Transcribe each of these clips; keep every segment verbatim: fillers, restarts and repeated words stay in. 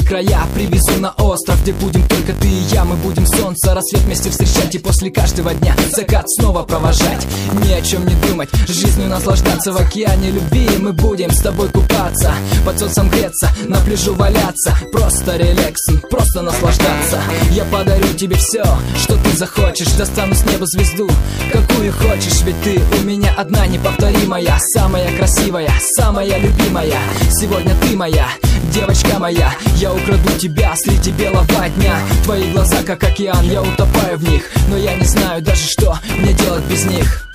края привезу на остров, где будем только ты и я. Мы будем солнце, рассвет вместе встречать и после каждого дня закат снова провожать. Ни о чем не думать, жизнью наслаждаться. В океане любви мы будем с тобой купаться, под солнцем греться, на пляжу валяться. Просто релакс, просто наслаждаться. Я подарю тебе все, что ты захочешь. Достану с неба звезду, какую хочешь. Ведь ты у меня одна неповторимая, самая красивая, самая любимая. Сегодня ты моя, девочка моя. Я украду тебя среди белого дня. Твои глаза как океан, я утопаю в них, но я не знаю даже, что мне делать без них.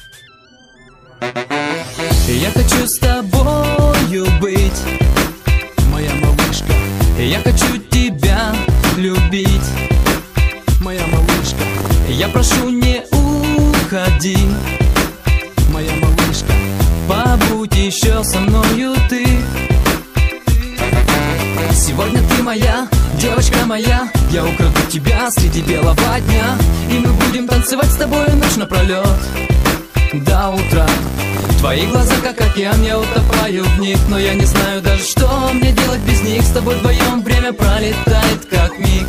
Я хочу с тобою быть, моя малышка. Я хочу тебя любить, моя малышка. Я прошу, не уходи, моя малышка. Побудь еще со мною ты. Сегодня ты моя, девочка моя. Я украду тебя среди белого дня, и мы будем танцевать с тобой ночь напролет до утра. Твои глаза как океан, я утопаю в них, но я не знаю даже, что мне делать без них. С тобой вдвоем время пролетает как миг.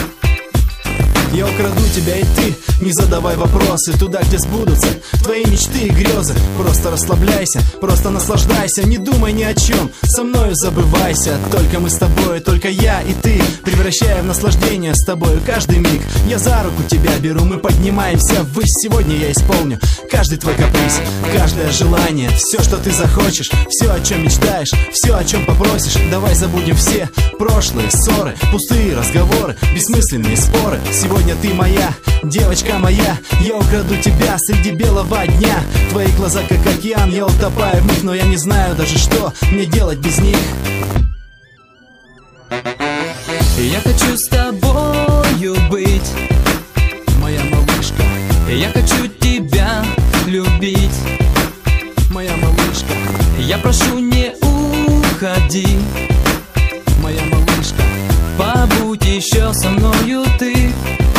Я украду тебя, и ты не задавай вопросы. Туда, где сбудутся твои мечты и грезы. Просто расслабляйся, просто наслаждайся. Не думай ни о чем, со мною забывайся. Только мы с тобой, только я и ты, превращая в наслаждение с тобою каждый миг. Я за руку тебя беру, мы поднимаемся ввысь. Сегодня я исполню каждый твой каприз, каждое желание. Все, что ты захочешь, все, о чем мечтаешь, все, о чем попросишь. Давай забудем все прошлые ссоры, пустые разговоры, бессмысленные споры. Сегодня ты моя, девочка моя. Я украду тебя среди белого дня. Твои глаза как океан, я утопаю в них, но я не знаю даже, что мне делать без них. Я хочу с тобою быть, моя малышка. я хочу тебя любить, моя малышка. Я прошу, не уходи, моя малышка. побудь еще со мною ты.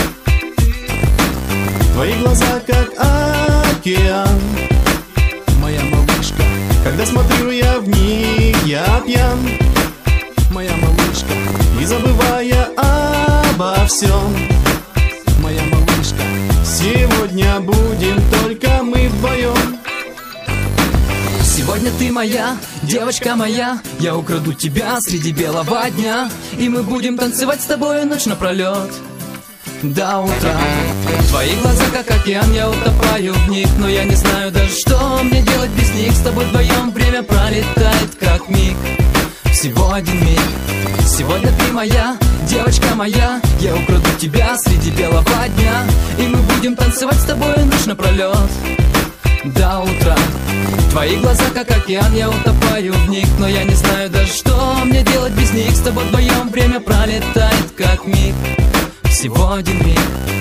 Твои глаза как океан, моя малышка. Когда смотрю я в них, я пьян, моя малышка. И забывая обо всем, моя малышка. Сегодня будем только мы вдвоем. Сегодня ты моя, девочка моя. Я украду тебя среди белого дня, и мы будем танцевать с тобой ночь напролет до утра. Твои глаза как океан, я утопаю в них, но я не знаю даже, что мне делать без них. С тобой вдвоем время пролетает как миг, всего один миг. Сегодня ты моя, девочка моя. Я украду тебя среди белого дня, и мы будем танцевать с тобой ночь напролет до утра. Твои глаза как океан, я утопаю в них, но я не знаю даже, что мне делать без них. С тобой вдвоем время пролетает как миг, всего один миг.